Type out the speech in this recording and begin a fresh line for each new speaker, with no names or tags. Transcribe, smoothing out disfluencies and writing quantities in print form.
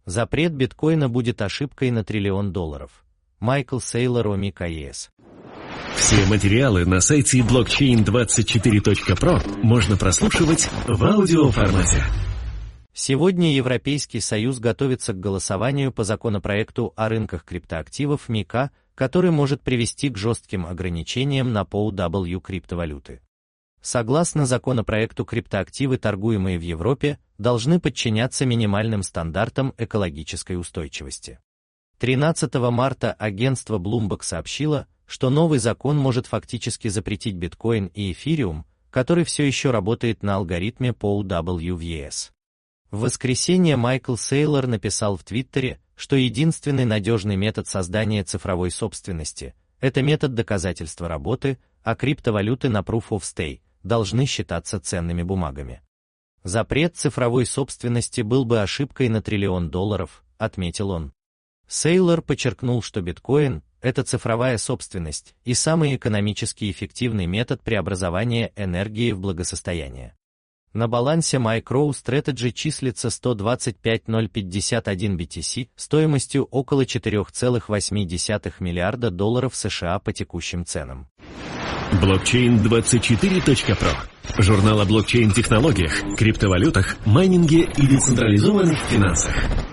Запрет биткоина будет ошибкой на $1 триллион. Майкл Сейлор, ОМИК АЕС.
Все материалы на сайте blockchain24.pro можно прослушивать в аудиоформате.
Сегодня Европейский Союз готовится к голосованию по законопроекту о рынках криптоактивов МиКа, который может привести к жестким ограничениям на POW криптовалюты. Согласно законопроекту, криптоактивы, торгуемые в Европе, должны подчиняться минимальным стандартам экологической устойчивости. 13 марта агентство Bloomberg сообщило, что новый закон может фактически запретить биткоин и эфириум, который все еще работает на алгоритме POW в ЕС. В воскресенье Майкл Сейлор написал в Твиттере, что единственный надежный метод создания цифровой собственности – это метод доказательства работы, а криптовалюты на Proof of Stake должны считаться ценными бумагами. Запрет цифровой собственности был бы ошибкой на $1 триллион, отметил он. Сейлор подчеркнул, что биткоин – это цифровая собственность и самый экономически эффективный метод преобразования энергии в благосостояние. На балансе MicroStrategy числится 125,051 BTC стоимостью около $4,8 миллиарда США по текущим ценам.
Blockchain24.pro. Журнал о блокчейн-технологиях, криптовалютах, майнинге и децентрализованных финансах.